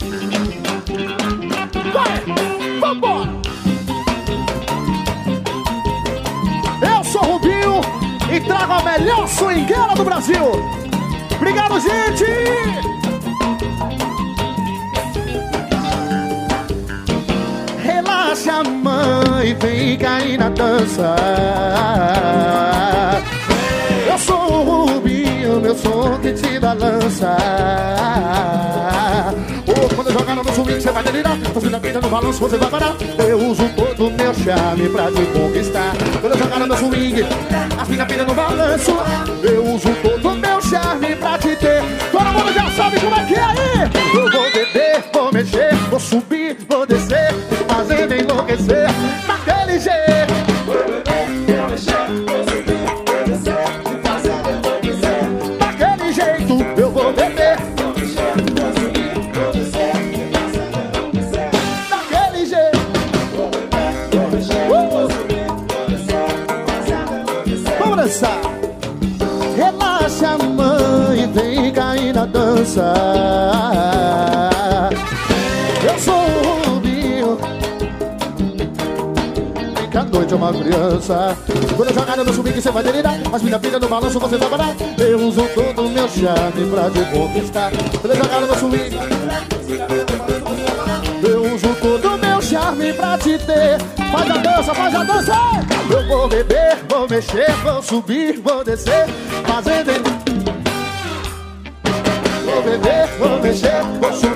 Vai, vambora! Eu sou o Rubinho e trago a melhor swingueira do Brasil. Obrigado, gente! Relaxa, mãe, vem cair na dança. Eu sou o Rubinho, meu som que te balança. Quando eu jogar no meu swing, você vai delirar. Fazendo a vida no balanço, você vai parar. Eu uso todo o meu charme pra te conquistar. Quando eu jogar no meu swing, as minhas pilhas no balanço. Eu uso todo o meu charme pra te ter. Todo mundo já sabe como é que é aí. Eu vou beber, vou mexer, vou subir, vou descer, fazendo enlouquecer daquele jeito. Vou beber, vou mexer, vou subir, vou descer, fazendo enlouquecer daquele jeito. Eu vou beber, vou mexer, vou subir, vou descer, fazendo enlouquecer daquele jeito. Vou beber, vou mexer, vou subir, vou descer, fazendo enlouquecer. Vamos dançar. Relaxa, mãe, vem cair na dança. Eu sou o Rubinho, que a noite é uma criança. Quando eu jogar no meu swing, você vai delirar. Mas minha filha no balanço, você vai parar. Eu uso todo o meu charme pra te conquistar. Quando eu jogar no meu swing, eu uso todo o meu charme pra te ter. Faz a dança, faz a dança. Eu vou beber, vou mexer, vou subir, vou descer, fazendo. Vou beber, vou mexer, vou subir.